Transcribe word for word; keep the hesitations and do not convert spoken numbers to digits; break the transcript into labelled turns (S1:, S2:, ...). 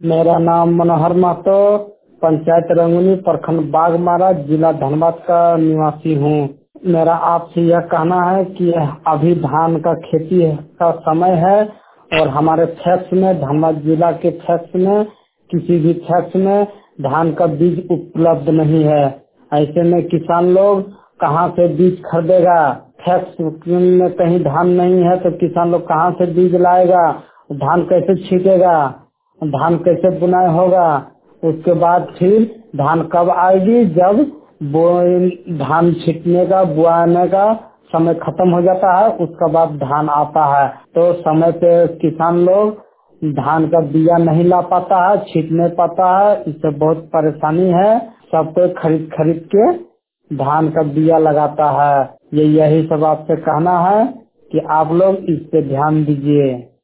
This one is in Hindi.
S1: मेरा नाम मनोहर महतो, पंचायत रंगुनी, प्रखंड बाघमारा, जिला धनबाद का निवासी हूँ। मेरा आपसे यह कहना है कि अभी धान का खेती का समय है और हमारे फैक्स में, धनबाद जिला के फैक्स में, किसी भी फैक्स में धान का बीज उपलब्ध नहीं है। ऐसे में किसान लोग कहाँ से बीज खरीदेगा? फैक्स में कहीं धान नहीं है तो किसान लोग कहाँ से बीज लाएगा? धान कैसे छींटेगा? धान कैसे बुनाई होगा? उसके बाद फिर धान कब आएगी? जब वो धान छींटने का, बुआने का समय खत्म हो जाता है, उसके बाद धान आता है। तो समय पे किसान लोग धान का बिया नहीं ला पाता है, छींट नहीं पाता है। इससे बहुत परेशानी है। सबको खरीद खरीद के धान का बिया लगाता है। ये यही सब आपसे कहना है कि आप लोग इस पे ध्यान दीजिए।